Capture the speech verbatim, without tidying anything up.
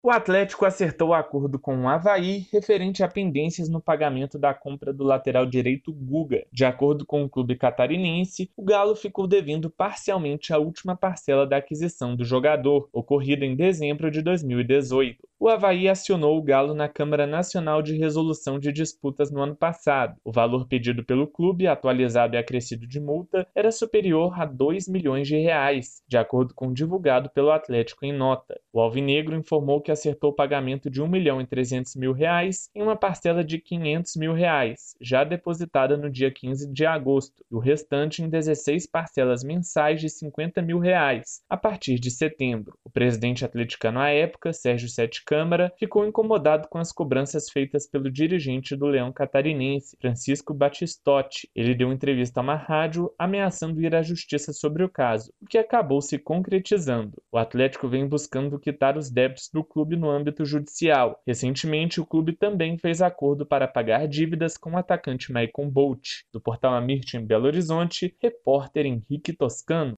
O Atlético acertou acordo com o Avaí referente a pendências no pagamento da compra do lateral direito Guga. De acordo com o clube catarinense, o Galo ficou devendo parcialmente a última parcela da aquisição do jogador, ocorrida em dezembro de dois mil e dezoito. O Avaí acionou o Galo na Câmara Nacional de Resolução de Disputas no ano passado. O valor pedido pelo clube, atualizado e acrescido de multa, era superior a dois milhões de reais, de acordo com o divulgado pelo Atlético em nota. O alvinegro informou que acertou o pagamento de um milhão e trezentos mil reais em uma parcela de quinhentos mil reais, já depositada no dia quinze de agosto, e o restante em dezesseis parcelas mensais de cinquenta mil reais, a partir de setembro. O presidente atleticano à época, Sérgio Sete Câmara, ficou incomodado com as cobranças feitas pelo dirigente do Leão catarinense, Francisco Battistotti. Ele deu entrevista a uma rádio ameaçando ir à justiça sobre o caso, o que acabou se concretizando. O Atlético vem buscando quitar os débitos do clube no âmbito judicial. Recentemente, o clube também fez acordo para pagar dívidas com o atacante Maicon Bolt. Do portal Amirte em Belo Horizonte, repórter Henrique Toscano.